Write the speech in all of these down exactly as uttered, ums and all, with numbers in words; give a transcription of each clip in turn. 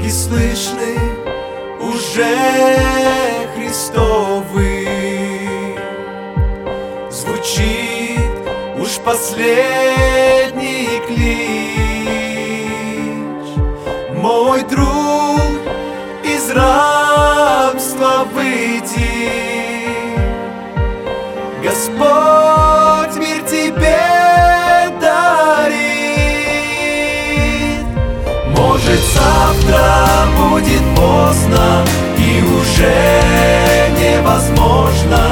звуки слышны уже Христовы. Звучит уж последний клич: мой друг, из рабства выйди. Господь мир тебе дарит. Может, завтра будет поздно, и уже невозможно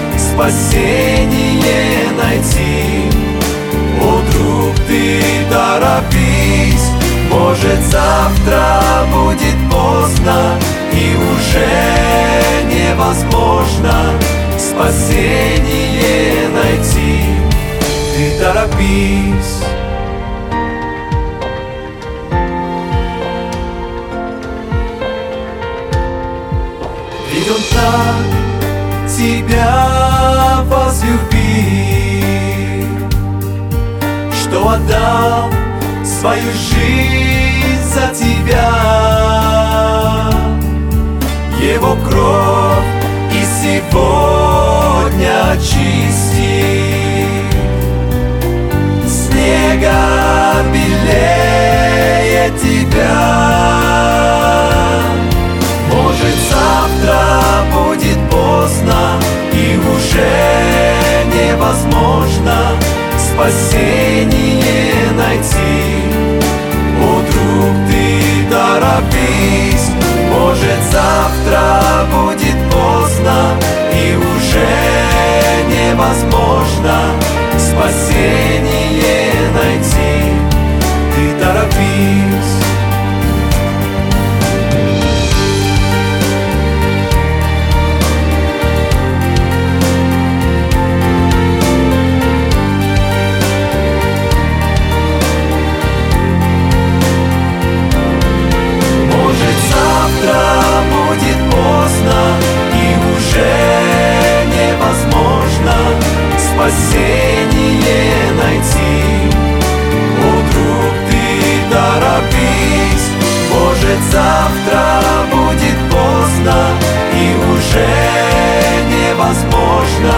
спасение найти. О, друг, ты торопись, может, завтра будет поздно, и уже невозможно спасение найти. Ты торопись. Ведь Он так тебя возлюбил, что отдал свою жизнь за тебя. Его кровь и сегодня очистит. Снега белее тебя. Может, завтра будет поздно, и уже невозможно спасение найти. О, друг, ты торопись, может, завтра будет поздно, и уже невозможно спасение найти. Ты торопись. Будет поздно, и уже невозможно спасение найти. О, друг, ты торопись, может, завтра будет поздно, и уже невозможно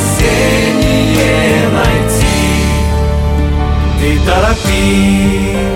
спасение найти. Ты торопись.